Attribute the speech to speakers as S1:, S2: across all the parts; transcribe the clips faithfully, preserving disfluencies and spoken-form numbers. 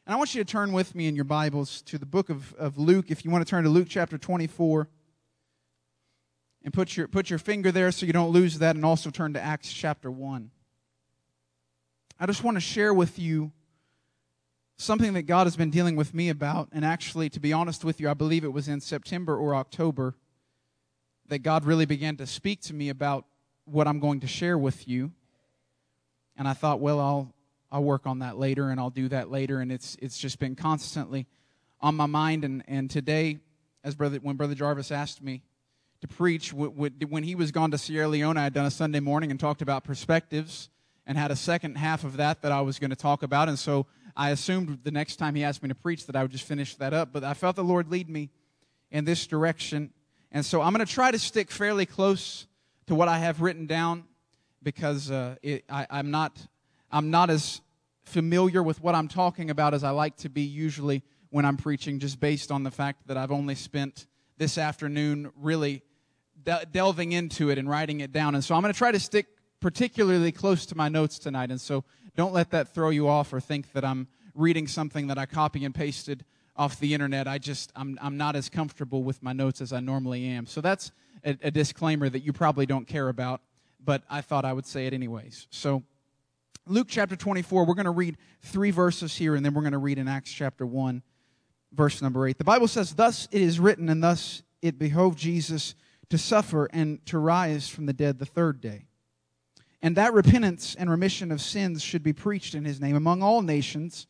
S1: And I want you to turn with me in your Bibles to the book of, of Luke. If you want to turn to Luke chapter twenty-four. And put your, put your finger there so you don't lose that. And also turn to Acts chapter one. I just want to share with you something that God has been dealing with me about. And actually, to be honest with you, I believe it was in September or October that God really began to speak to me about what I'm going to share with you. And I thought, well, I'll I'll work on that later, and I'll do that later. And it's it's just been constantly on my mind. And, and today, as brother when Brother Jarvis asked me to preach, when he was gone to Sierra Leone, I had done a Sunday morning and talked about perspectives and had a second half of that that I was going to talk about. And so I assumed the next time he asked me to preach that I would just finish that up. But I felt the Lord lead me in this direction. And so I'm going to try to stick fairly close to what I have written down because uh, it, I, I'm not I'm not as familiar with what I'm talking about as I like to be usually when I'm preaching, just based on the fact that I've only spent this afternoon really de- delving into it and writing it down. And so I'm going to try to stick particularly close to my notes tonight. And so don't let that throw you off or think that I'm reading something that I copy and pasted off the internet. I just, I'm I'm not as comfortable with my notes as I normally am. So that's a, a disclaimer that you probably don't care about, but I thought I would say it anyways. So Luke chapter twenty-four, we're going to read three verses here, and then we're going to read in Acts chapter one, verse number eight. The Bible says, "Thus it is written, and thus it behoved Jesus to suffer and to rise from the dead the third day. And that repentance and remission of sins should be preached in His name among all nations."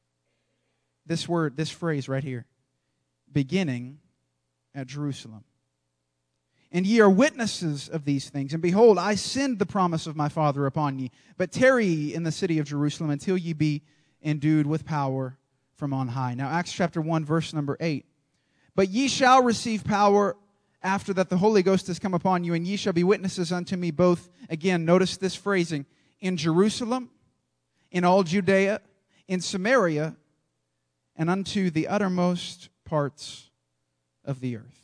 S1: This word, this phrase right here, beginning at Jerusalem. "And ye are witnesses of these things. And behold, I send the promise of my Father upon ye. But tarry ye in the city of Jerusalem until ye be endued with power from on high." Now, Acts chapter one, verse number eight. "But ye shall receive power after that the Holy Ghost has come upon you, and ye shall be witnesses unto me both," again, notice this phrasing, "in Jerusalem, in all Judea, in Samaria, and unto the uttermost parts of the earth."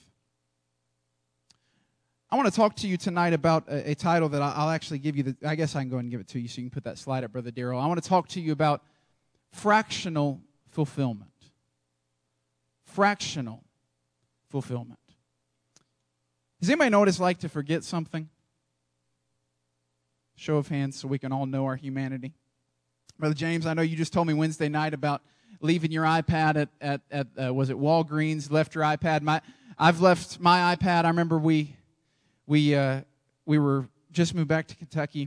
S1: I want to talk to you tonight about a, a title that I'll actually give you. The, I guess I can go ahead and give it to you so you can put that slide up, Brother Darrell. I want to talk to you about fractional fulfillment. Fractional fulfillment. Does anybody know what it's like to forget something? Show of hands so we can all know our humanity. Brother James, I know you just told me Wednesday night about leaving your iPad at, at, at uh, was it Walgreens, left your iPad. My, I've left my iPad. I remember we... We uh, we were just moved back to Kentucky,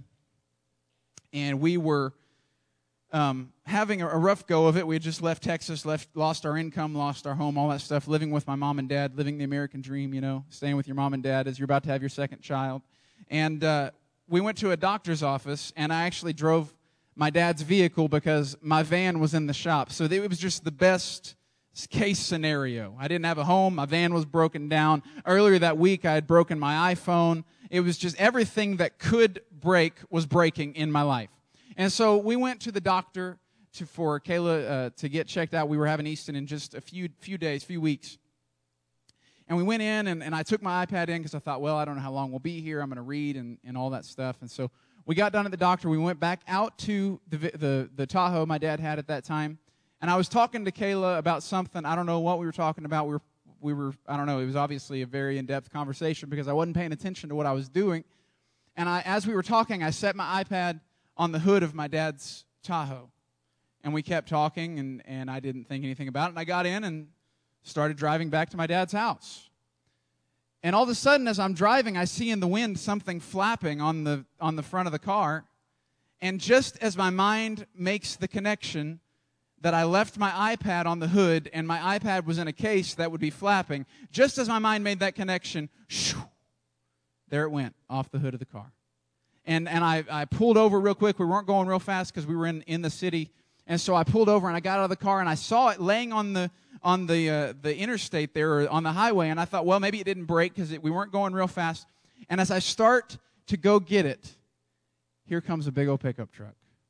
S1: and we were um, having a, a rough go of it. We had just left Texas, left, lost our income, lost our home, all that stuff, living with my mom and dad, living the American dream, you know, staying with your mom and dad as you're about to have your second child. And uh, we went to a doctor's office, and I actually drove my dad's vehicle because my van was in the shop. So it was just the best case scenario. I didn't have a home. My van was broken down. Earlier that week, I had broken my iPhone. It was just everything that could break was breaking in my life. And so we went to the doctor to, for Kayla uh, to get checked out. We were having Easton in just a few few days, few weeks. And we went in, and, and I took my iPad in because I thought, well, I don't know how long we'll be here. I'm going to read and, and all that stuff. And so we got done at the doctor. We went back out to the the, the Tahoe my dad had at that time. And I was talking to Kayla about something. I don't know what we were talking about. We were, we were, I don't know. It was obviously a very in-depth conversation because I wasn't paying attention to what I was doing. And I, as we were talking, I set my iPad on the hood of my dad's Tahoe. And we kept talking, and, and I didn't think anything about it. And I got in and started driving back to my dad's house. And all of a sudden, as I'm driving, I see in the wind something flapping on the on the front of the car. And just as my mind makes the connection that I left my iPad on the hood and my iPad was in a case that would be flapping, just as my mind made that connection, shoo, there it went, off the hood of the car. And and I, I pulled over real quick. We weren't going real fast because we were in, in the city. And so I pulled over and I got out of the car and I saw it laying on the on the uh, the interstate there, or on the highway. And I thought, well, maybe it didn't break because we weren't going real fast. And as I start to go get it, here comes a big old pickup truck.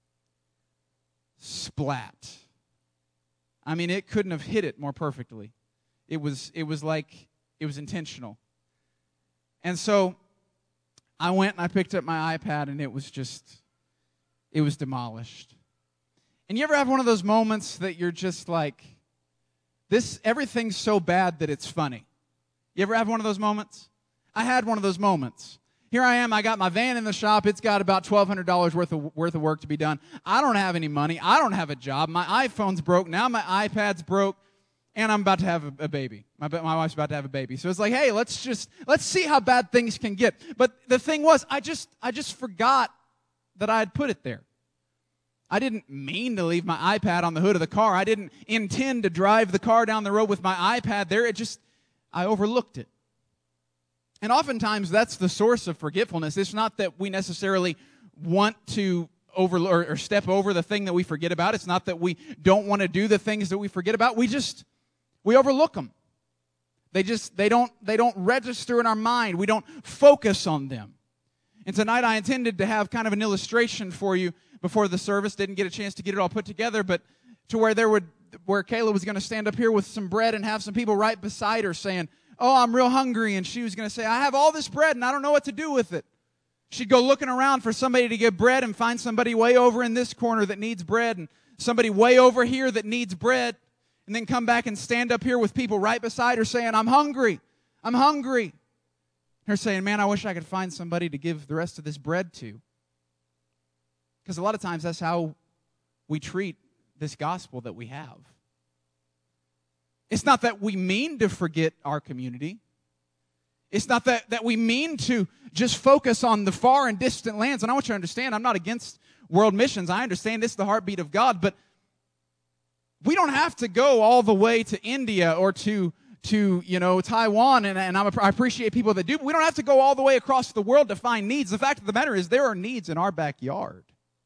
S1: Splat. I mean, it couldn't have hit it more perfectly. It was it was like it was intentional. And so I went and I picked up my iPad, and it was just, it was demolished. And you ever have one of those moments that you're just like, this, everything's so bad that it's funny? You ever have one of those moments? I had one of those moments. Here I am, I got my van in the shop. It's got about twelve hundred dollars worth of, worth of work to be done. I don't have any money. I don't have a job. My iPhone's broke. Now my iPad's broke. And I'm about to have a, a baby. My, my wife's about to have a baby. So it's like, hey, let's just, let's see how bad things can get. But the thing was, I just, I just forgot that I had put it there. I didn't mean to leave my iPad on the hood of the car. I didn't intend to drive the car down the road with my iPad there. It just, I overlooked it. And oftentimes that's the source of forgetfulness. It's not that we necessarily want to over or, or step over the thing that we forget about. It's not that we don't want to do the things that we forget about. We just, we overlook them. They just, they don't, they don't register in our mind. We don't focus on them. And tonight I intended to have kind of an illustration for you before the service. Didn't get a chance to get it all put together, but to where there would, where Kayla was going to stand up here with some bread and have some people right beside her saying, oh, I'm real hungry. And she was going to say, I have all this bread and I don't know what to do with it. She'd go looking around for somebody to give bread and find somebody way over in this corner that needs bread and somebody way over here that needs bread, and then come back and stand up here with people right beside her saying, I'm hungry. I'm hungry. Her saying, man, I wish I could find somebody to give the rest of this bread to. Because a lot of times that's how we treat this gospel that we have. It's not that we mean to forget our community. It's not that, that we mean to just focus on the far and distant lands. And I want you to understand, I'm not against world missions. I understand this is the heartbeat of God. But we don't have to go all the way to India or to, to you know, Taiwan. And, and I'm a, I appreciate people that do. But we don't have to go all the way across the world to find needs. The fact of the matter is there are needs in our backyard.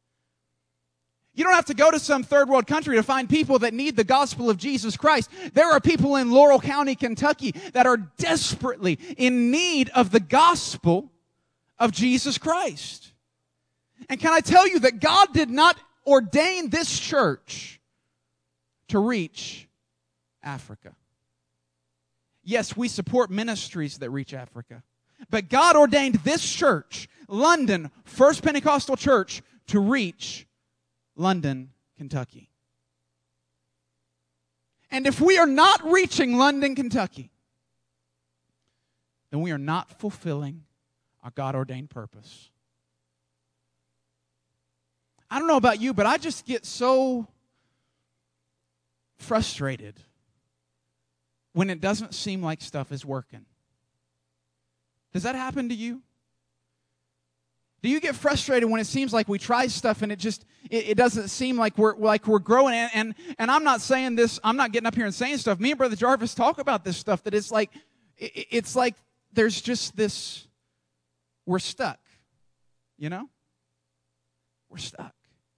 S1: You don't have to go to some third world country to find people that need the gospel of Jesus Christ. There are people in Laurel County, Kentucky that are desperately in need of the gospel of Jesus Christ. And can I tell you that God did not ordain this church to reach Africa? Yes, we support ministries that reach Africa. But God ordained this church, London First Pentecostal Church, to reach London, Kentucky. And if we are not reaching London, Kentucky, then we are not fulfilling our God-ordained purpose. I don't know about you, but I just get so frustrated when it doesn't seem like stuff is working. Does that happen to you? Do you get frustrated when it seems like we try stuff and it just it, it doesn't seem like we're like we're growing? And, and and I'm not saying this. I'm not getting up here and saying stuff. Me and Brother Jarvis talk about this stuff. That it's like it, it's like there's just this. We're stuck. You know. We're stuck.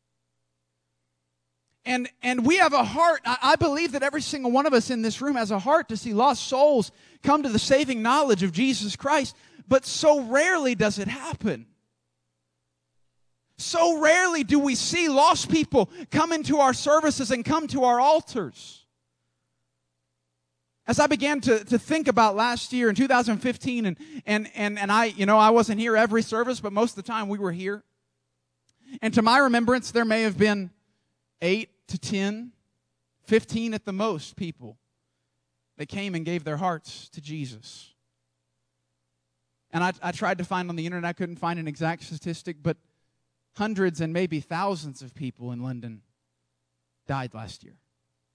S1: And and we have a heart. I, I believe that every single one of us in this room has a heart to see lost souls come to the saving knowledge of Jesus Christ. But so rarely does it happen. So rarely do we see lost people come into our services and come to our altars. As I began to, to think about last year in two thousand fifteen, and, and, and, and I, you know, I wasn't here every service, but most of the time we were here. And to my remembrance, there may have been eight to ten, fifteen at the most people that came and gave their hearts to Jesus. And I, I tried to find on the internet, I couldn't find an exact statistic, but hundreds and maybe thousands of people in London died last year.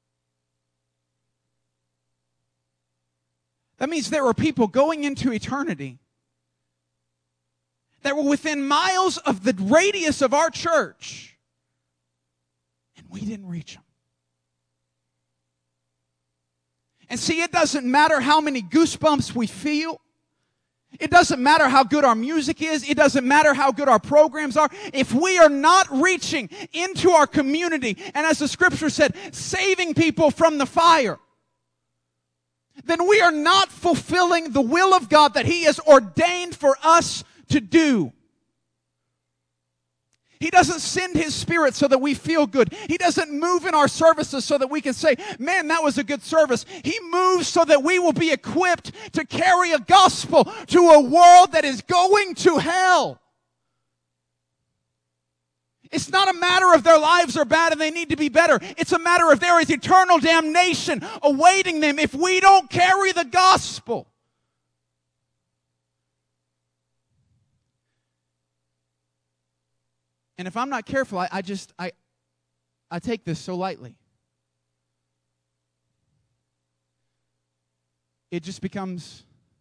S1: That means there were people going into eternity that were within miles of the radius of our church, and we didn't reach them. And see, it doesn't matter how many goosebumps we feel. It doesn't matter how good our music is. It doesn't matter how good our programs are. If we are not reaching into our community, and as the scripture said, saving people from the fire, then we are not fulfilling the will of God that He has ordained for us to do. He doesn't send His Spirit so that we feel good. He doesn't move in our services so that we can say, man, that was a good service. He moves so that we will be equipped to carry a gospel to a world that is going to hell. It's not a matter of their lives are bad and they need to be better. It's a matter of there is eternal damnation awaiting them if we don't carry the gospel. And if I'm not careful, I, I just, I, I take this so lightly. It just becomes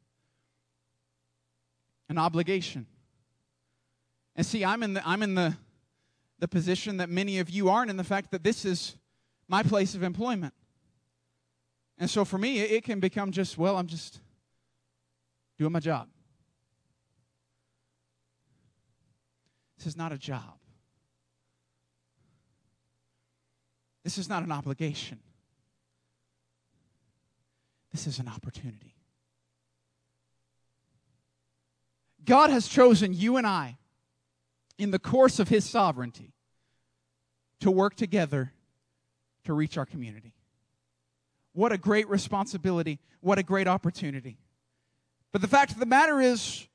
S1: an obligation. And see, I'm in the, I'm in the, the position that many of you aren't, in the fact that this is my place of employment. And so for me, it, it can become just, well, I'm just doing my job. This is not a job. This is not an obligation. This is an opportunity. God has chosen you and I, in the course of His sovereignty, to work together to reach our community. What a great responsibility. What a great opportunity. But the fact of the matter is,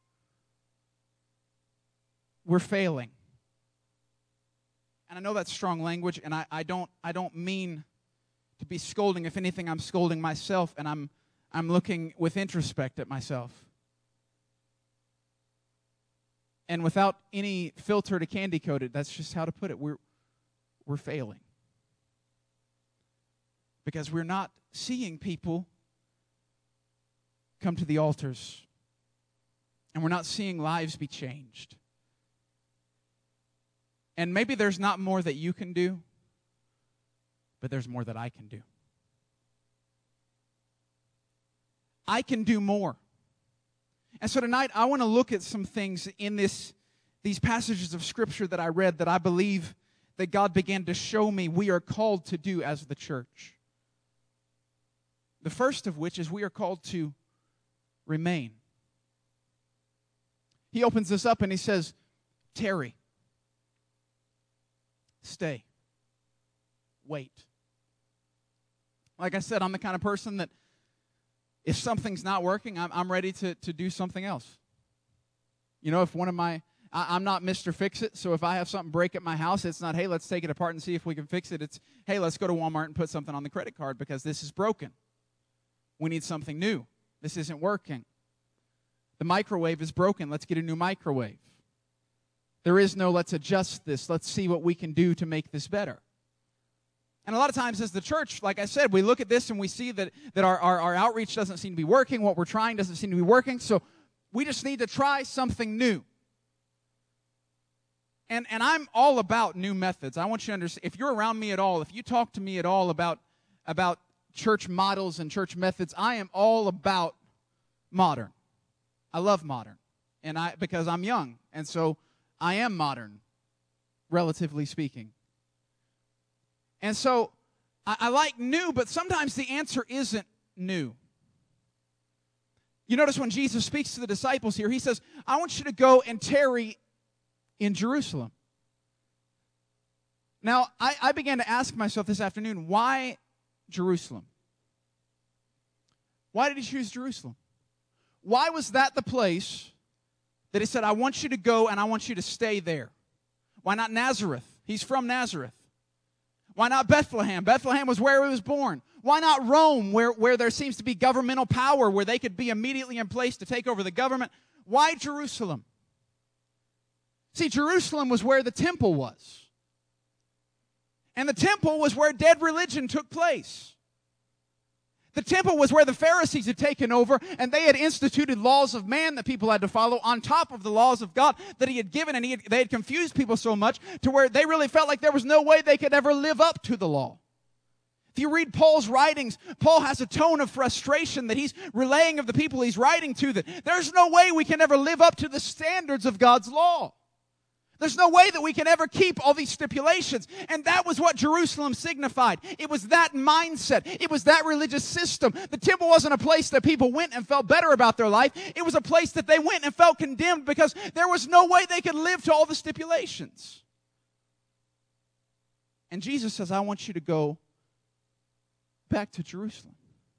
S1: we're failing. And I know that's strong language, and I, I don't I don't mean to be scolding. If anything, I'm scolding myself, and I'm I'm looking with introspect at myself. And without any filter to candy coat it, that's just how to put it. We're we're failing. Because we're not seeing people come to the altars. And we're not seeing lives be changed. And maybe there's not more that you can do, but there's more that I can do. I can do more. And so tonight I want to look at some things in this, these passages of Scripture that I read that I believe that God began to show me we are called to do as the church. The first of which is we are called to remain. He opens this up and he says, tarry. Stay. Wait. Like I said, I'm the kind of person that if something's not working, I'm, I'm ready to, to do something else. You know, if one of my, I, I'm not Mister Fix-It, so if I have something break at my house, it's not, hey, let's take it apart and see if we can fix it. It's, hey, let's go to Walmart and put something on the credit card because this is broken. We need something new. This isn't working. The microwave is broken. Let's get a new microwave. There is no, let's adjust this. Let's see what we can do to make this better. And a lot of times as the church, like I said, we look at this and we see that, that our, our, our outreach doesn't seem to be working. What we're trying doesn't seem to be working. So we just need to try something new. And, and I'm all about new methods. I want you to understand, if you're around me at all, if you talk to me at all about, about church models and church methods, I am all about modern. I love modern. And I because I'm young. And so I am modern, relatively speaking. And so I, I like new, but sometimes the answer isn't new. You notice when Jesus speaks to the disciples here, he says, I want you to go and tarry in Jerusalem. Now, I, I began to ask myself this afternoon, why Jerusalem? Why did he choose Jerusalem? Why was that the place that he said, I want you to go and I want you to stay there? Why not Nazareth? He's from Nazareth. Why not Bethlehem? Bethlehem was where he was born. Why not Rome, where, where there seems to be governmental power, where they could be immediately in place to take over the government? Why Jerusalem? See, Jerusalem was where the temple was. And the temple was where dead religion took place. The temple was where the Pharisees had taken over, and they had instituted laws of man that people had to follow on top of the laws of God that he had given, and he had, they had confused people so much to where they really felt like there was no way they could ever live up to the law. If you read Paul's writings, Paul has a tone of frustration that he's relaying of the people he's writing to, that there's no way we can ever live up to the standards of God's law. There's no way that we can ever keep all these stipulations. And that was what Jerusalem signified. It was that mindset. It was that religious system. The temple wasn't a place that people went and felt better about their life. It was a place that they went and felt condemned because there was no way they could live to all the stipulations. And Jesus says, I want you to go back to Jerusalem.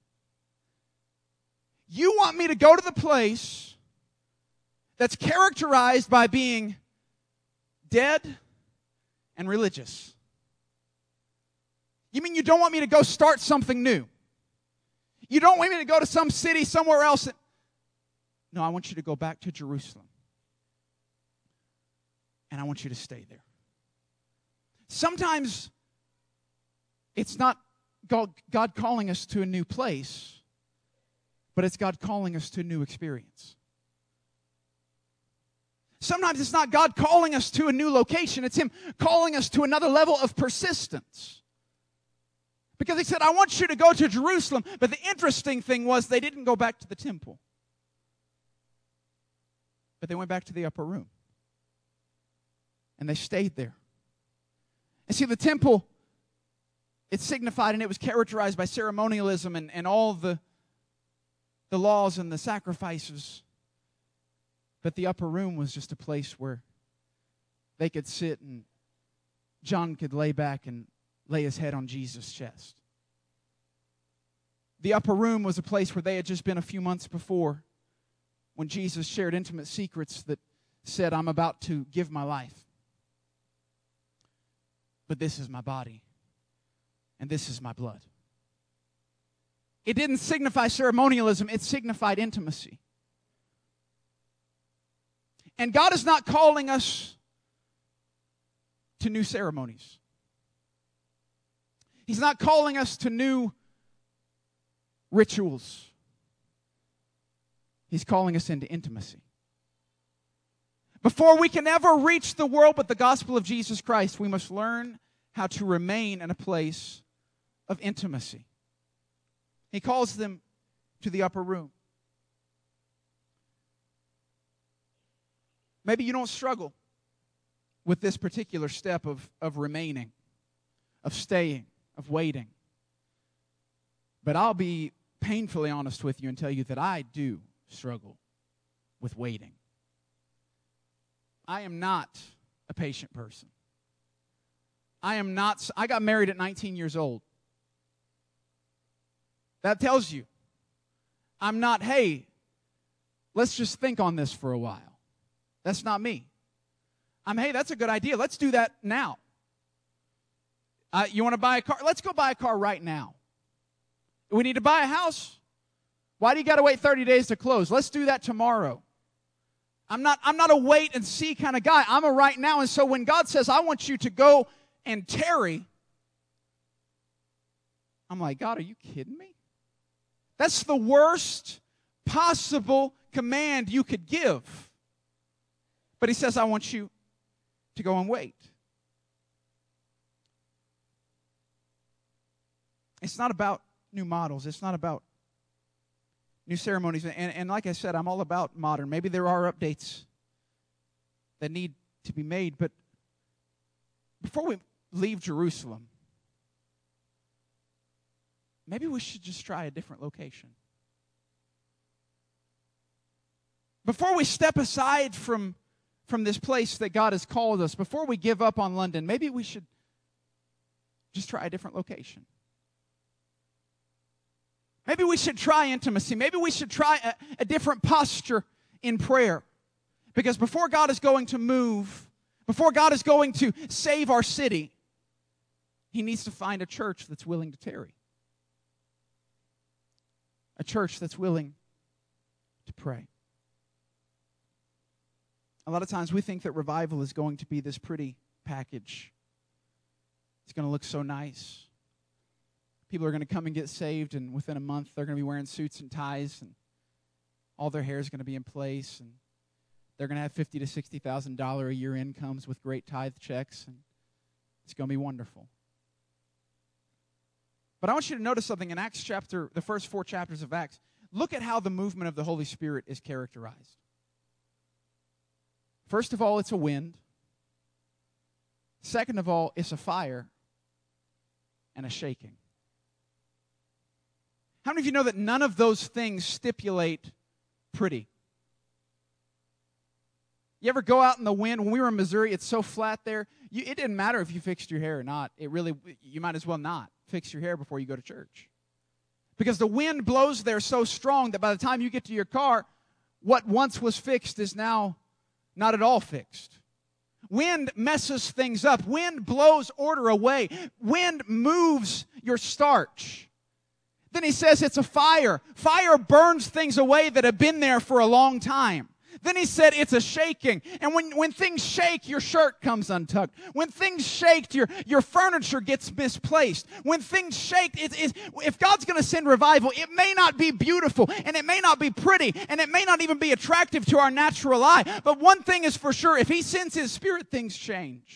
S1: You want me to go to the place that's characterized by being dead and religious. You mean you don't want me to go start something new? You don't want me to go to some city somewhere else? No, I want you to go back to Jerusalem. And I want you to stay there. Sometimes it's not God calling us to a new place, but it's God calling us to a new experience. Sometimes it's not God calling us to a new location. It's Him calling us to another level of persistence. Because He said, I want you to go to Jerusalem. But the interesting thing was they didn't go back to the temple. But they went back to the upper room. And they stayed there. And see, the temple, it signified and it was characterized by ceremonialism and, and all the, the laws and the sacrifices. But the upper room was just a place where they could sit and John could lay back and lay his head on Jesus' chest. The upper room was a place where they had just been a few months before when Jesus shared intimate secrets that said, I'm about to give my life. But this is my body, and this is my blood. It didn't signify ceremonialism, it signified intimacy. And God is not calling us to new ceremonies. He's not calling us to new rituals. He's calling us into intimacy. Before we can ever reach the world with the gospel of Jesus Christ, we must learn how to remain in a place of intimacy. He calls them to the upper room. Maybe you don't struggle with this particular step of, of remaining, of staying, of waiting. But I'll be painfully honest with you and tell you that I do struggle with waiting. I am not a patient person. I am not, I got married at nineteen years old. That tells you, I'm not, hey, let's just think on this for a while. That's not me. I'm, hey, that's a good idea. Let's do that now. Uh, you want to buy a car? Let's go buy a car right now. We need to buy a house. Why do you got to wait thirty days to close? Let's do that tomorrow. I'm not, I'm not a wait and see kind of guy. I'm a right now. And so when God says, I want you to go and tarry, I'm like, God, are you kidding me? That's the worst possible command you could give. But He says, I want you to go and wait. It's not about new models. It's not about new ceremonies. And, and like I said, I'm all about modern. Maybe there are updates that need to be made. But before we leave Jerusalem, maybe we should just try a different location. Before we step aside from, from this place that God has called us, before we give up on London, maybe we should just try a different location. Maybe we should try intimacy. Maybe we should try a, a different posture in prayer. Because before God is going to move, before God is going to save our city, He needs to find a church that's willing to tarry. A church that's willing to pray. A lot of times we think that revival is going to be this pretty package. It's going to look so nice. People are going to come and get saved, and within a month they're going to be wearing suits and ties, and all their hair is going to be in place, and they're going to have fifty thousand to sixty thousand dollars a year incomes with great tithe checks, and it's going to be wonderful. But I want you to notice something in Acts chapter, the first four chapters of Acts. Look at how the movement of the Holy Spirit is characterized. First of all, it's a wind. Second of all, it's a fire and a shaking. How many of you know that none of those things stipulate pretty? You ever go out in the wind? When we were in Missouri, it's so flat there. You, it didn't matter if you fixed your hair or not. It really, you might as well not fix your hair before you go to church. Because the wind blows there so strong that by the time you get to your car, what once was fixed is now not at all fixed. Wind messes things up. Wind blows order away. Wind moves your starch. Then he says it's a fire. Fire burns things away that have been there for a long time. Then he said it's a shaking. And when, when things shake, your shirt comes untucked. When things shake, your, your furniture gets misplaced. When things shake, it, it, if God's going to send revival, it may not be beautiful, and it may not be pretty, and it may not even be attractive to our natural eye. But one thing is for sure, if he sends his Spirit, things change.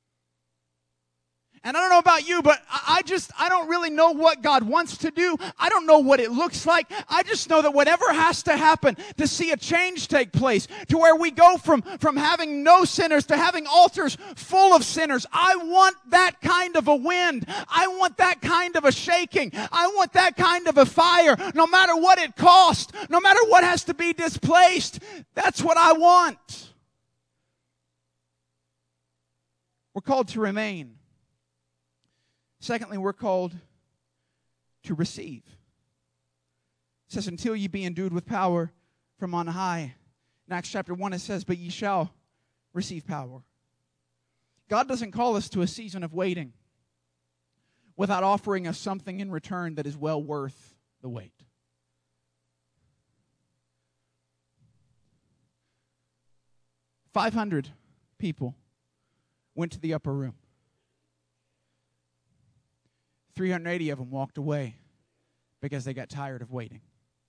S1: And I don't know about you, but I just, I don't really know what God wants to do. I don't know what it looks like. I just know that whatever has to happen to see a change take place, to where we go from, from having no sinners to having altars full of sinners. I want that kind of a wind. I want that kind of a shaking. I want that kind of a fire, no matter what it costs, no matter what has to be displaced. That's what I want. We're called to remain. Secondly, we're called to receive. It says, until ye be endued with power from on high. In Acts chapter one, it says, but ye shall receive power. God doesn't call us to a season of waiting without offering us something in return that is well worth the wait. five hundred people went to the upper room. three hundred eighty of them walked away because they got tired of waiting.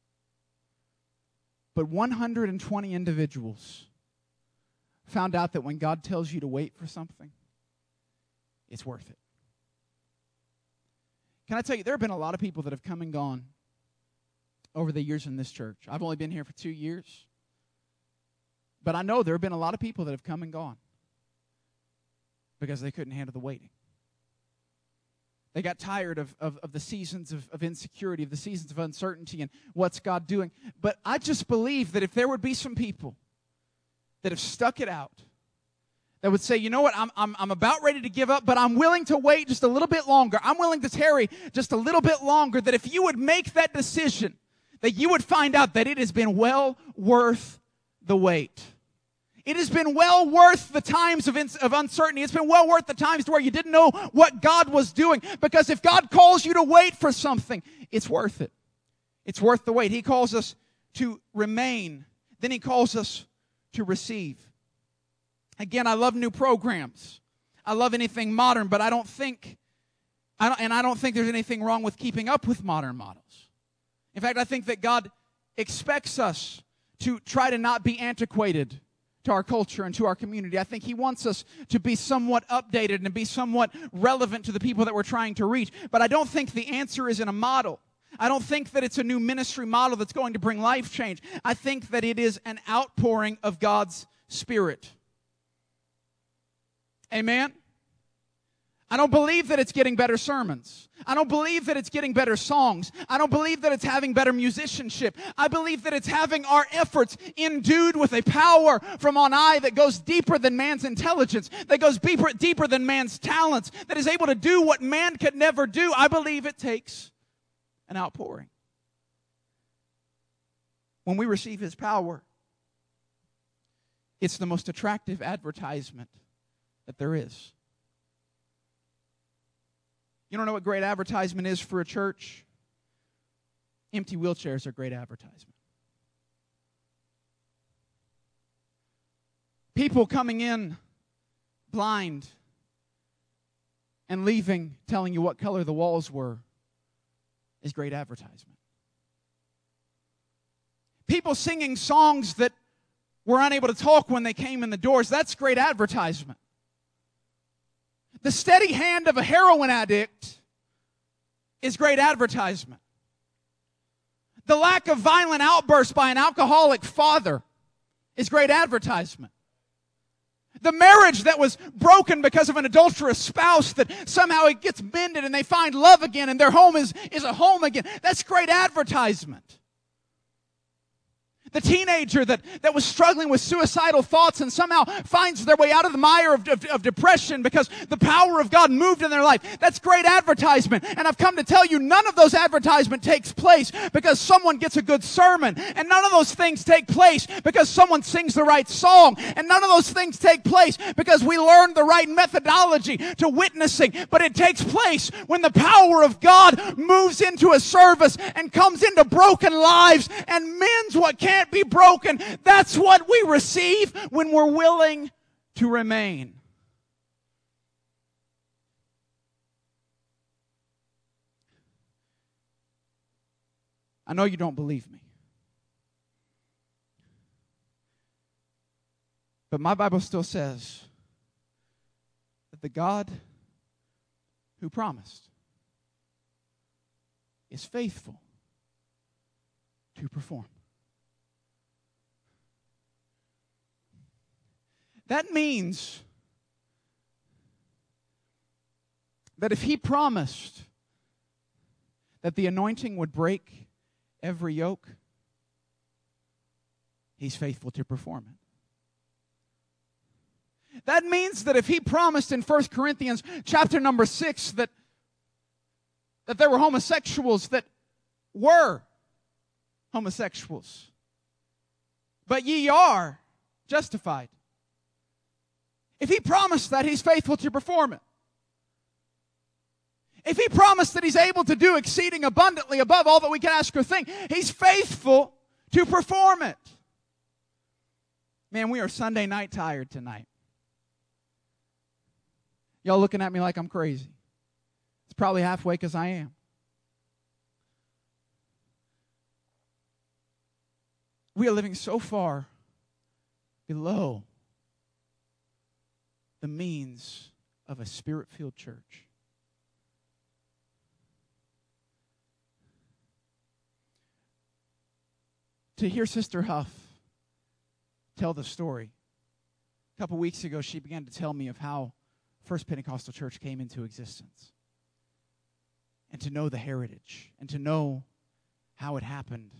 S1: But one hundred twenty individuals found out that when God tells you to wait for something, it's worth it. Can I tell you, there have been a lot of people that have come and gone over the years in this church. I've only been here for two years. But I know there have been a lot of people that have come and gone because they couldn't handle the waiting. They got tired of, of, of the seasons of, of insecurity, of the seasons of uncertainty, and what's God doing. But I just believe that if there would be some people that have stuck it out, that would say, you know what, I'm, I'm, I'm about ready to give up, but I'm willing to wait just a little bit longer. I'm willing to tarry just a little bit longer, that if you would make that decision, that you would find out that it has been well worth the wait. It has been well worth the times of, ins- of uncertainty. It's been well worth the times to where you didn't know what God was doing. Because if God calls you to wait for something, it's worth it. It's worth the wait. He calls us to remain. Then he calls us to receive. Again, I love new programs. I love anything modern, but I don't think, I don't, and I don't think there's anything wrong with keeping up with modern models. In fact, I think that God expects us to try to not be antiquated to our culture and to our community. I think he wants us to be somewhat updated and to be somewhat relevant to the people that we're trying to reach. But I don't think the answer is in a model. I don't think that it's a new ministry model that's going to bring life change. I think that it is an outpouring of God's Spirit. Amen? I don't believe that it's getting better sermons. I don't believe that it's getting better songs. I don't believe that it's having better musicianship. I believe that it's having our efforts endued with a power from on high that goes deeper than man's intelligence, that goes deeper, deeper than man's talents, that is able to do what man could never do. I believe it takes an outpouring. When we receive his power, it's the most attractive advertisement that there is. You don't know what great advertisement is for a church? Empty wheelchairs are great advertisement. People coming in blind and leaving telling you what color the walls were is great advertisement. People singing songs that were unable to talk when they came in the doors, that's great advertisement. The steady hand of a heroin addict is great advertisement. The lack of violent outbursts by an alcoholic father is great advertisement. The marriage that was broken because of an adulterous spouse, that somehow it gets mended and they find love again and their home is, is a home again, that's great advertisement. The teenager that, that was struggling with suicidal thoughts and somehow finds their way out of the mire of, of, of depression because the power of God moved in their life. That's great advertisement. And I've come to tell you, none of those advertisement takes place because someone gets a good sermon. And none of those things take place because someone sings the right song. And none of those things take place because we learn the right methodology to witnessing. But it takes place when the power of God moves into a service and comes into broken lives and mends what can't be broken. That's what we receive when we're willing to remain. I know you don't believe me, but my Bible still says that the God who promised is faithful to perform. That means that if he promised that the anointing would break every yoke, he's faithful to perform it. That means that if he promised in First Corinthians chapter number six that, that there were homosexuals that were homosexuals, but ye are justified. If he promised that, he's faithful to perform it. If he promised that he's able to do exceeding abundantly above all that we can ask or think, he's faithful to perform it. Man, we are Sunday night tired tonight. Y'all looking at me like I'm crazy. It's probably halfway because I am. We are living so far below the means of a Spirit-filled church. To hear Sister Huff tell the story, a couple weeks ago she began to tell me of how First Pentecostal Church came into existence. And to know the heritage, and to know how it happened.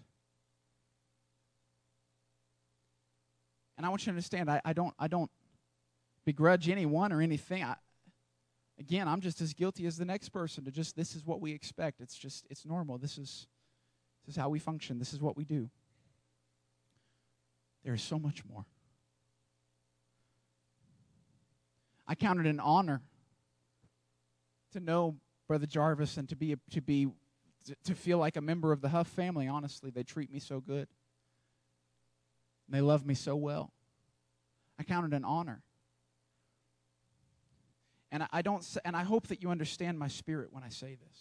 S1: And I want you to understand, I, I don't I don't begrudge anyone or anything. I, again, I'm just as guilty as the next person to just, this is what we expect. It's just, it's normal. This is, this is how we function. This is what we do. There is so much more. I count it an honor to know Brother Jarvis and to be, to be, to feel like a member of the Huff family. Honestly, they treat me so good. And they love me so well. I count it an honor. And I don't, and I hope that you understand my spirit when I say this.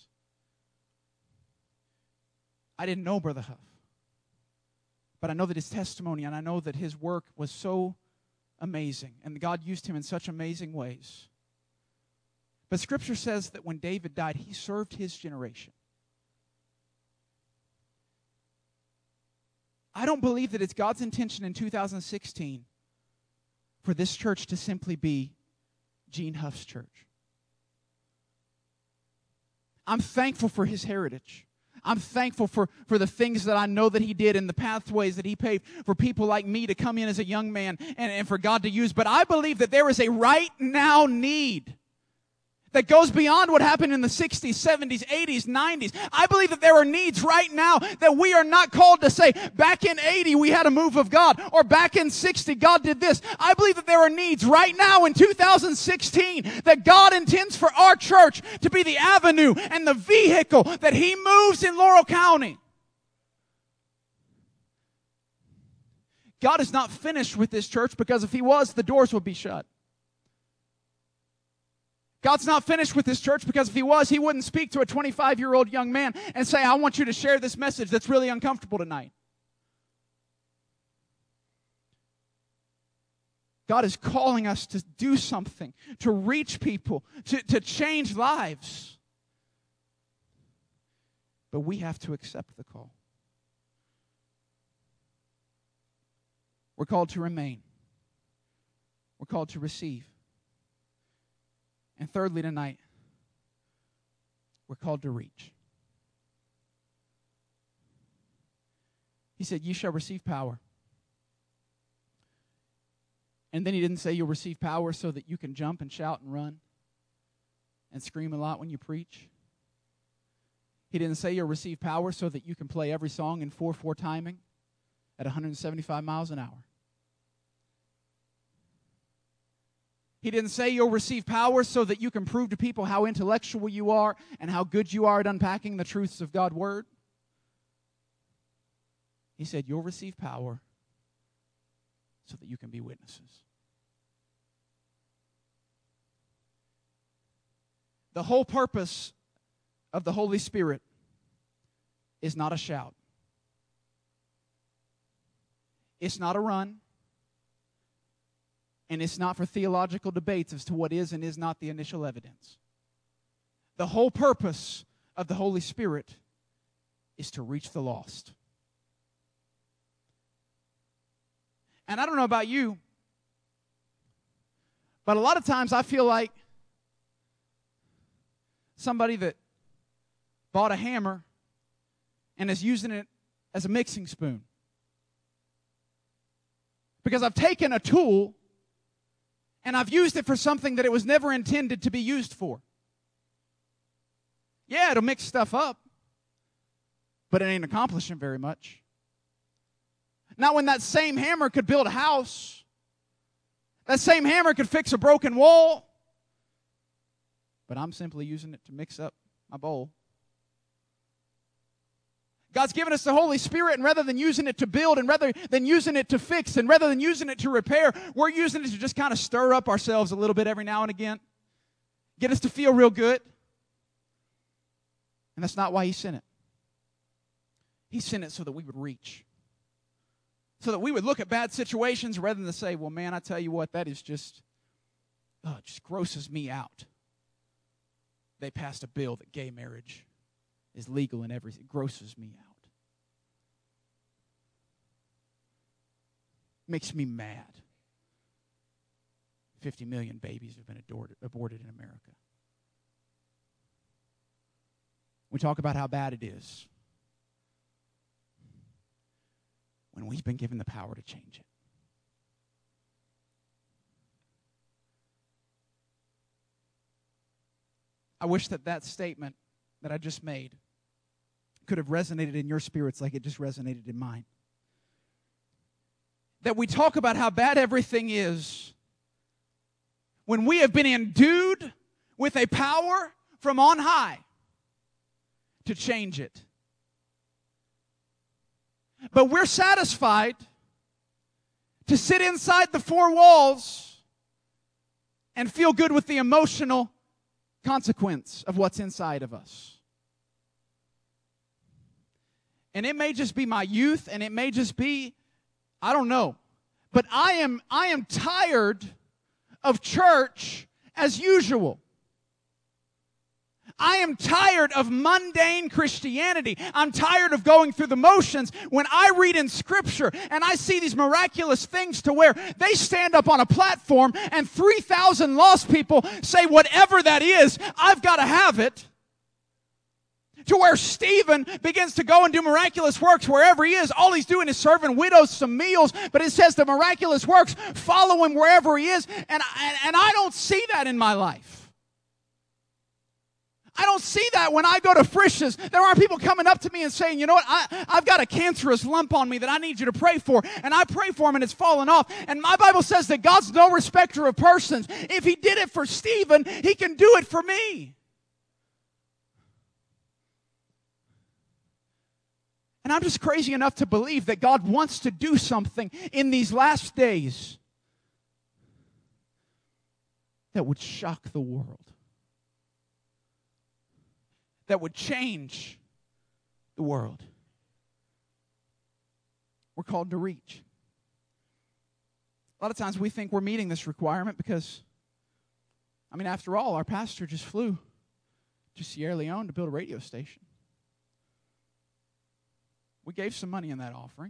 S1: I didn't know Brother Huff, but I know that his testimony and I know that his work was so amazing, and God used him in such amazing ways. But Scripture says that when David died, he served his generation. I don't believe that it's God's intention in two thousand sixteen for this church to simply be Gene Huff's church. I'm thankful for his heritage. I'm thankful for, for the things that I know that he did and the pathways that he paved for people like me to come in as a young man and, and for God to use. But I believe that there is a right now need that goes beyond what happened in the sixties, seventies, eighties, nineties. I believe that there are needs right now that we are not called to say, back in eighty we had a move of God, or back in sixty God did this. I believe that there are needs right now in two thousand sixteen that God intends for our church to be the avenue and the vehicle that He moves in Laurel County. God is not finished with this church, because if He was, the doors would be shut. God's not finished with this church, because if He was, He wouldn't speak to a twenty-five-year-old young man and say, I want you to share this message that's really uncomfortable tonight. God is calling us to do something, to reach people, to, to change lives. But we have to accept the call. We're called to remain. We're called to receive. And thirdly tonight, we're called to reach. He said, "You shall receive power." And then he didn't say you'll receive power so that you can jump and shout and run and scream a lot when you preach. He didn't say you'll receive power so that you can play every song in four four timing at one hundred seventy-five miles an hour. He didn't say you'll receive power so that you can prove to people how intellectual you are and how good you are at unpacking the truths of God's Word. He said you'll receive power so that you can be witnesses. The whole purpose of the Holy Spirit is not a shout. It's not a run. And it's not for theological debates as to what is and is not the initial evidence. The whole purpose of the Holy Spirit is to reach the lost. And I don't know about you, but a lot of times I feel like somebody that bought a hammer and is using it as a mixing spoon. Because I've taken a tool and I've used it for something that it was never intended to be used for. Yeah, it'll mix stuff up, but it ain't accomplishing very much. Now, when that same hammer could build a house, that same hammer could fix a broken wall, but I'm simply using it to mix up my bowl. God's given us the Holy Spirit, and rather than using it to build, and rather than using it to fix, and rather than using it to repair, we're using it to just kind of stir up ourselves a little bit every now and again, get us to feel real good. And that's not why He sent it. He sent it so that we would reach. So that we would look at bad situations rather than to say, well, man, I tell you what, that is just, oh, it just grosses me out. They passed a bill that gay marriage is legal and everything. It grosses me out. Makes me mad. fifty million babies have been adored, aborted in America. We talk about how bad it is when we've been given the power to change it. I wish that that statement that I just made could have resonated in your spirits like it just resonated in mine. That we talk about how bad everything is when we have been endued with a power from on high to change it. But we're satisfied to sit inside the four walls and feel good with the emotional consequence of what's inside of us. And it may just be my youth, and it may just be, I don't know. But I am I am tired of church as usual. I am tired of mundane Christianity. I'm tired of going through the motions. When I read in Scripture and I see these miraculous things to where they stand up on a platform and three thousand lost people say, whatever that is, I've got to have it. To where Stephen begins to go and do miraculous works wherever he is. All he's doing is serving widows some meals, but it says the miraculous works follow him wherever he is. And, and, and I don't see that in my life. I don't see that when I go to Frisch's. There are people coming up to me and saying, you know what, I, I've got a cancerous lump on me that I need you to pray for. And I pray for him and it's fallen off. And my Bible says that God's no respecter of persons. If He did it for Stephen, He can do it for me. And I'm just crazy enough to believe that God wants to do something in these last days that would shock the world. That would change the world. We're called to reach. A lot of times we think we're meeting this requirement because, I mean, after all, our pastor just flew to Sierra Leone to build a radio station. We gave some money in that offering.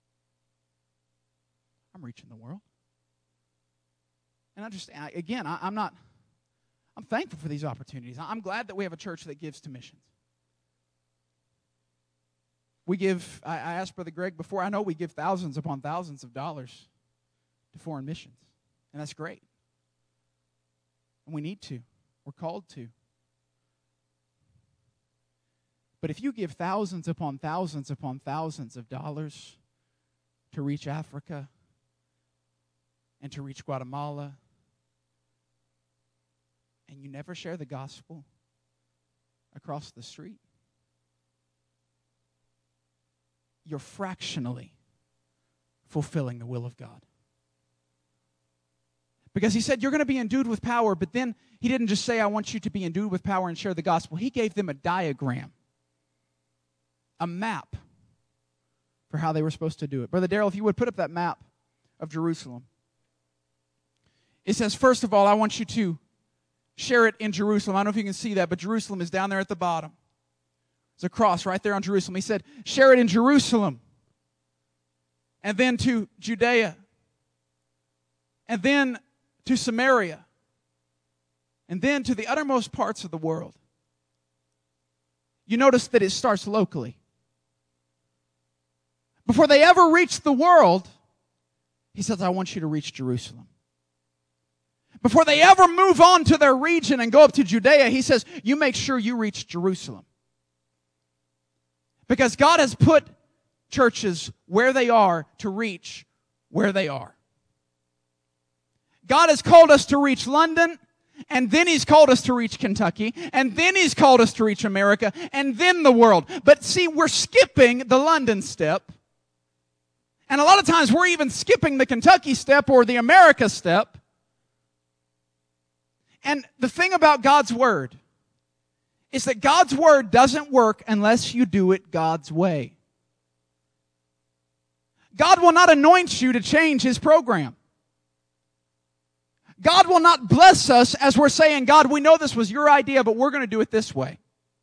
S1: I'm reaching the world. And I just, I, again, I, I'm not, I'm thankful for these opportunities. I'm glad that we have a church that gives to missions. We give, I, I asked Brother Greg before, I know we give thousands upon thousands of dollars to foreign missions. And that's great. And we need to. We're called to. But if you give thousands upon thousands upon thousands of dollars to reach Africa and to reach Guatemala, and you never share the gospel across the street, you're fractionally fulfilling the will of God. Because he said, you're going to be endued with power, but then he didn't just say, I want you to be endued with power and share the gospel. He gave them a diagram, a map for how they were supposed to do it. Brother Darrell, if you would put up that map of Jerusalem. It says, first of all, I want you to share it in Jerusalem. I don't know if you can see that, but Jerusalem is down there at the bottom. There's a cross right there on Jerusalem. He said, share it in Jerusalem. And then to Judea. And then to Samaria. And then to the uttermost parts of the world. You notice that it starts locally. Before they ever reach the world, he says, I want you to reach Jerusalem. Before they ever move on to their region and go up to Judea, he says, you make sure you reach Jerusalem. Because God has put churches where they are to reach where they are. God has called us to reach London, and then He's called us to reach Kentucky, and then He's called us to reach America, and then the world. But see, we're skipping the London step. And a lot of times we're even skipping the Kentucky step or the America step. And the thing about God's Word is that God's Word doesn't work unless you do it God's way. God will not anoint you to change His program. God will not bless us as we're saying, God, we know this was your idea, but we're going to do it this way.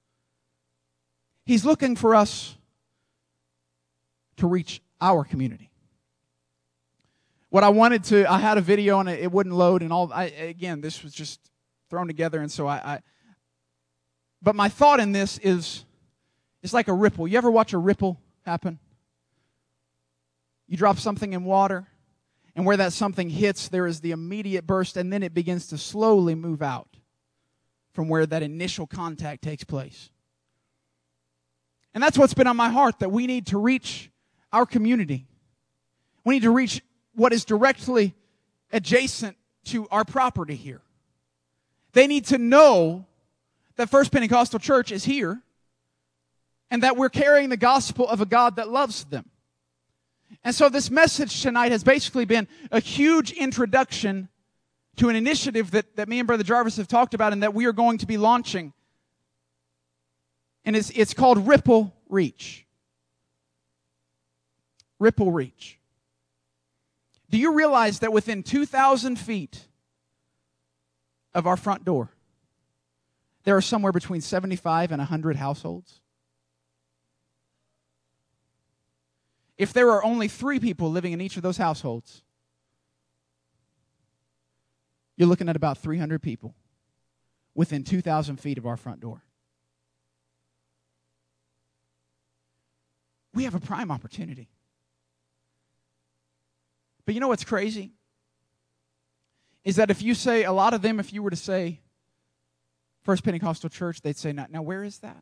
S1: He's looking for us to reach our community. What I wanted to, I had a video and it wouldn't load and all, I, again, this was just thrown together and so I, I, but my thought in this is, it's like a ripple. You ever watch a ripple happen? You drop something in water, and where that something hits, there is the immediate burst, and then it begins to slowly move out from where that initial contact takes place. And that's what's been on my heart, that we need to reach our community. We need to reach what is directly adjacent to our property here. They need to know that First Pentecostal Church is here and that we're carrying the gospel of a God that loves them. And so this message tonight has basically been a huge introduction to an initiative that, that me and Brother Jarvis have talked about and that we are going to be launching. And it's, it's called Ripple Reach. Ripple Reach. Do you realize that within two thousand feet of our front door, there are somewhere between seventy-five and one hundred households? If there are only three people living in each of those households, you're looking at about three hundred people within two thousand feet of our front door. We have a prime opportunity. But you know what's crazy? Is that if you say, a lot of them, if you were to say First Pentecostal Church, they'd say, now, now where is that?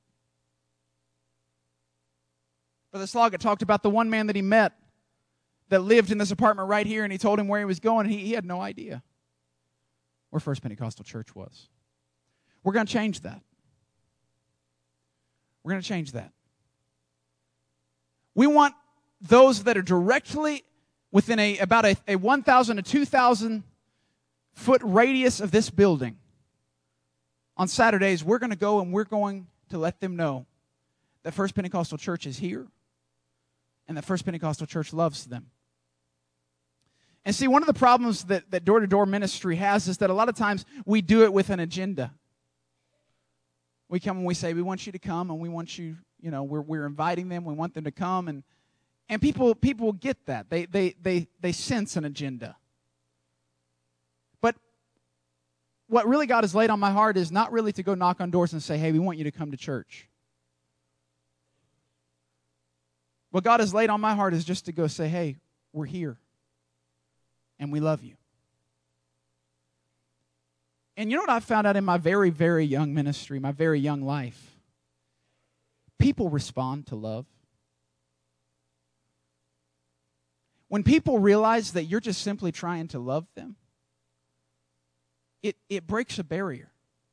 S1: Brother Sloggett talked about the one man that he met that lived in this apartment right here, and he told him where he was going, and he, he had no idea where First Pentecostal Church was. We're going to change that. We're going to change that. We want those that are directly within a about a, a one thousand to two thousand foot radius of this building. On Saturdays, we're going to go and we're going to let them know that First Pentecostal Church is here and that First Pentecostal Church loves them. And see, one of the problems that, that door-to-door ministry has is that a lot of times we do it with an agenda. We come and we say, we want you to come and we want you, you know, we're we're inviting them, we want them to come, and and people people get that. They they they they sense an agenda. But what really God has laid on my heart is not really to go knock on doors and say, hey, we want you to come to church. What God has laid on my heart is just to go say, hey, we're here. And we love you. And you know what I found out in my very, very young ministry, my very young life? People respond to love. When people realize that you're just simply trying to love them, it, it breaks a barrier.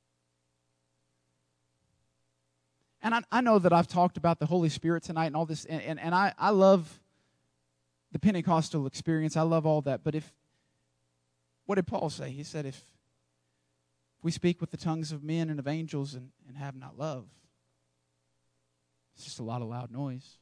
S1: And I, I know that I've talked about the Holy Spirit tonight and all this, and, and, and I, I love the Pentecostal experience. I love all that. But if, what did Paul say? He said, if we speak with the tongues of men and of angels and, and have not love, it's just a lot of loud noise.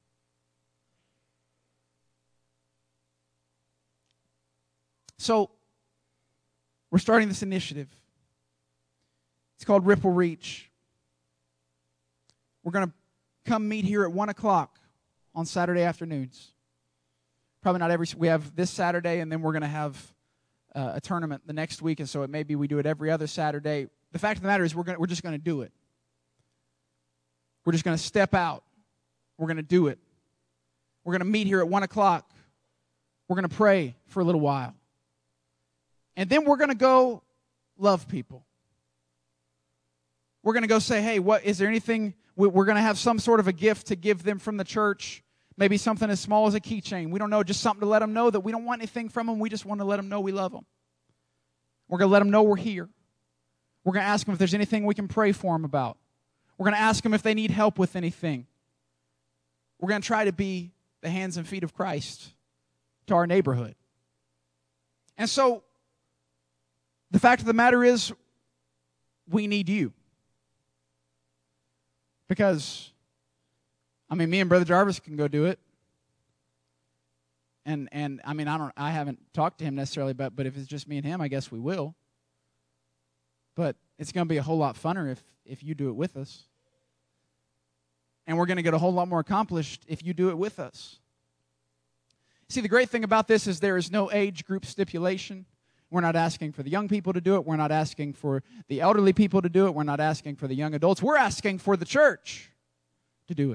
S1: So, we're starting this initiative. It's called Ripple Reach. We're going to come meet here at one o'clock on Saturday afternoons. Probably not every, we have this Saturday, and then we're going to have uh, a tournament the next week, and so it may be we do it every other Saturday. The fact of the matter is we're, gonna, we're just going to do it. We're just going to step out. We're going to do it. We're going to meet here at one o'clock. We're going to pray for a little while. And then we're going to go love people. We're going to go say, hey, what is there anything, we're going to have some sort of a gift to give them from the church. Maybe something as small as a keychain. We don't know, just something to let them know that we don't want anything from them. We just want to let them know we love them. We're going to let them know we're here. We're going to ask them if there's anything we can pray for them about. We're going to ask them if they need help with anything. We're going to try to be the hands and feet of Christ to our neighborhood. And so, the fact of the matter is, we need you. Because, I mean, me and Brother Jarvis can go do it. And, and I mean, I don't, I haven't talked to him necessarily, but, but if it's just me and him, I guess we will. But it's going to be a whole lot funner if, if you do it with us. And we're going to get a whole lot more accomplished if you do it with us. See, the great thing about this is there is no age group stipulation. We're not asking for the young people to do it. We're not asking for the elderly people to do it. We're not asking for the young adults. We're asking for the church to do it.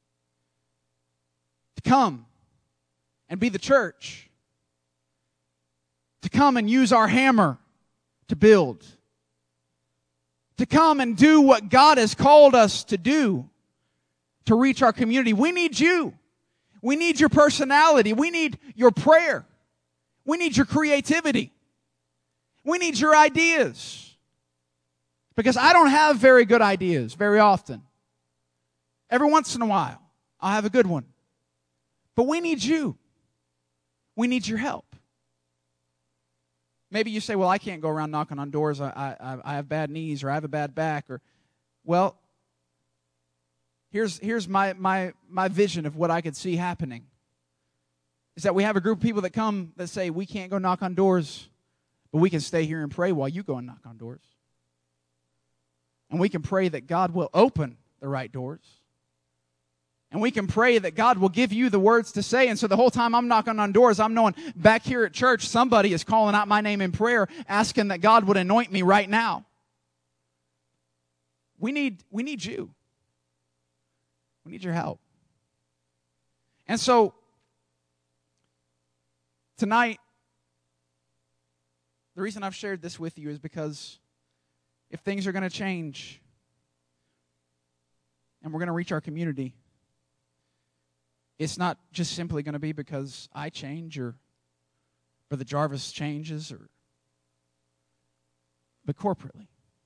S1: To come and be the church. To come and use our hammer to build. To come and do what God has called us to do to reach our community. We need you. We need your personality. We need your prayer. We need your creativity. We need your ideas. Because I don't have very good ideas very often. Every once in a while, I'll have a good one. But we need you. We need your help. Maybe you say, well, I can't go around knocking on doors. I, I, I have bad knees, or I have a bad back. Or, well, here's, here's my, my, my vision of what I could see happening. Is that we have a group of people that come that say, we can't go knock on doors, but we can stay here and pray while you go and knock on doors. And we can pray that God will open the right doors. And we can pray that God will give you the words to say. And so the whole time I'm knocking on doors, I'm knowing back here at church, somebody is calling out my name in prayer, asking that God would anoint me right now. We need, we need you. We need your help. And so, tonight, the reason I've shared this with you is because if things are going to change and we're going to reach our community, it's not just simply going to be because I change or Brother Jarvis changes, or but corporately.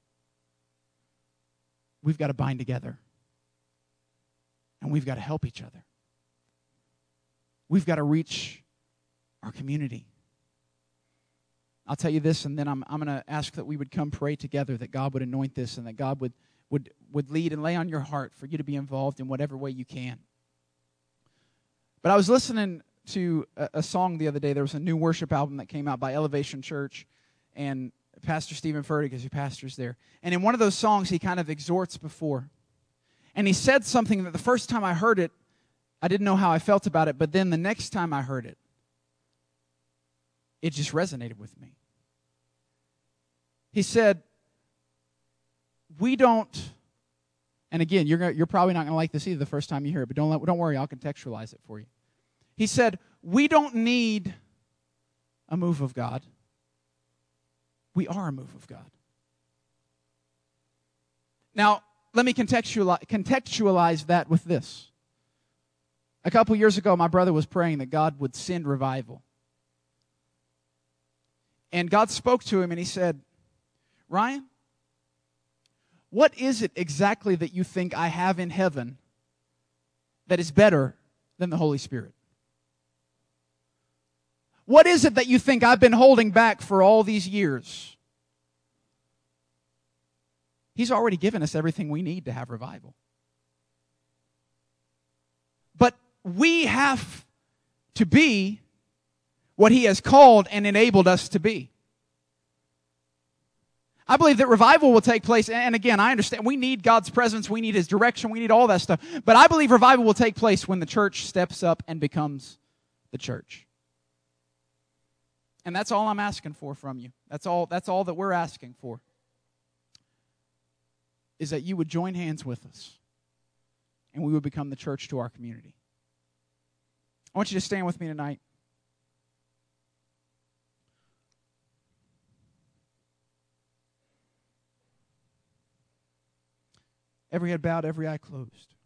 S1: We've got to bind together. And we've got to help each other. We've got to reach our community. I'll tell you this, and then I'm, I'm going to ask that we would come pray together, that God would anoint this, and that God would, would, would lead and lay on your heart for you to be involved in whatever way you can. But I was listening to a, a song the other day. There was a new worship album that came out by Elevation Church, and Pastor Stephen Furtick is who pastors there. And in one of those songs, he kind of exhorts before. And he said something that the first time I heard it, I didn't know how I felt about it, but then the next time I heard it, it just resonated with me. He said, we don't, And again, you're, gonna, you're probably not going to like this either the first time you hear it, but don't, let, don't worry, I'll contextualize it for you. He said, we don't need a move of God. We are a move of God. Now, let me contextualize, contextualize that with this. A couple years ago, my brother was praying that God would send revival. And God spoke to him and he said, Ryan, what is it exactly that you think I have in heaven that is better than the Holy Spirit? What is it that you think I've been holding back for all these years? He's already given us everything we need to have revival. But we have to be what He has called and enabled us to be. I believe that revival will take place, and again, I understand we need God's presence, we need His direction, we need all that stuff, but I believe revival will take place when the church steps up and becomes the church. And that's all I'm asking for from you. That's all, that's all that we're asking for, is that you would join hands with us and we would become the church to our community. I want you to stand with me tonight. Every head bowed, every eye closed.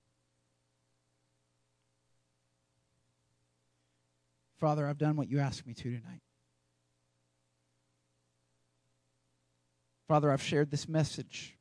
S1: Father, I've done what you asked me to tonight. Father, I've shared this message.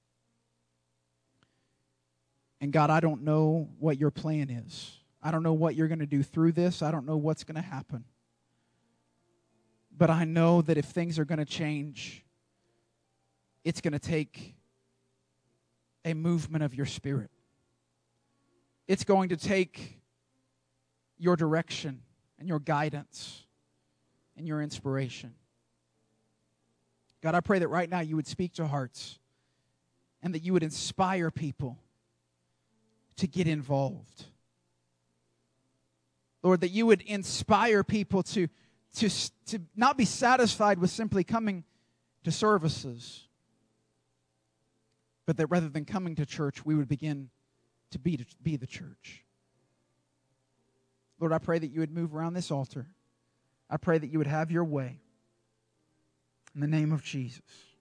S1: And God, I don't know what your plan is. I don't know what you're going to do through this. I don't know what's going to happen. But I know that if things are going to change, it's going to take a movement of your Spirit. It's going to take your direction and your guidance and your inspiration. God, I pray that right now you would speak to hearts and that you would inspire people to get involved. Lord, that you would inspire people to, to, to not be satisfied with simply coming to services, but that rather than coming to church, we would begin to be, to be the church. Lord, I pray that you would move around this altar. I pray that you would have your way. In the name of Jesus.